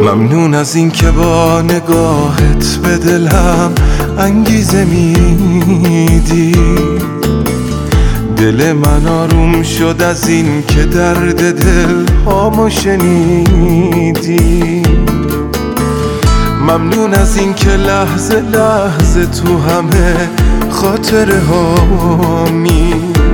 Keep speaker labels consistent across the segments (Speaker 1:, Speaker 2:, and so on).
Speaker 1: ممنون از این که با نگاهت به دلم انگیزه میدی. دل من آروم شد از این که درد دل هامو شنیدی. ممنون از این که لحظه لحظه تو همه خاطره هامی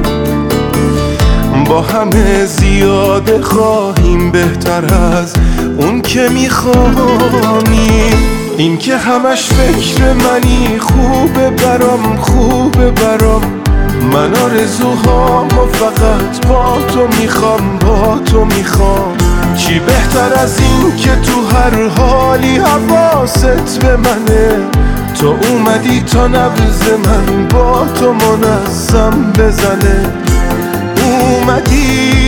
Speaker 1: با همه زیاده خواهیم بهتر از اون که میخوانی. این که همش فکر منی خوبه برام، خوبه برام. من آرزوهامو فقط با تو میخوام، با تو میخوام. چی بهتر از این که تو هر حالی حواست به منه. تو اومدی تا نبض من با تو منظم بزنه. اومدی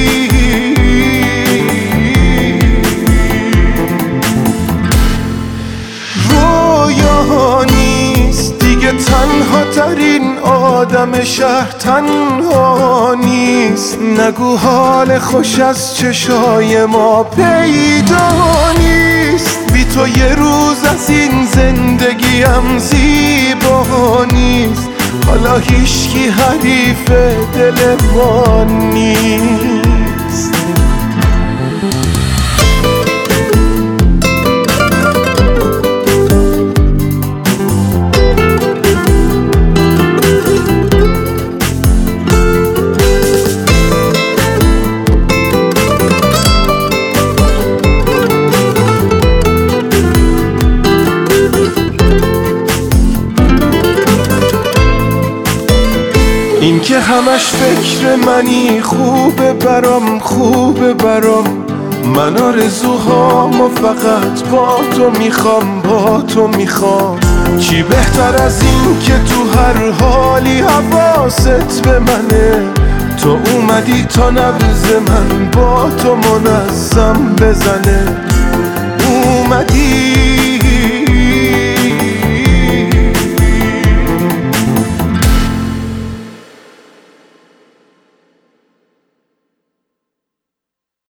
Speaker 1: رویا نیست دیگه، تنها ترین آدم شهر تنها نیست. نگو حال خوش از چشای ما پیدا نیست. بی تو یه روز از این زندگیم زیبا نیست. حالا هیچکی حریف دل ما نیست. این که همش فکر منی خوبه برام، خوبه برام. من آرزوهامو فقط با تو میخوام، با تو میخوام. چی بهتر از این که تو هر حالی حواست به منه. تو اومدی تا نبض من با تو منظم بزنه. اومدی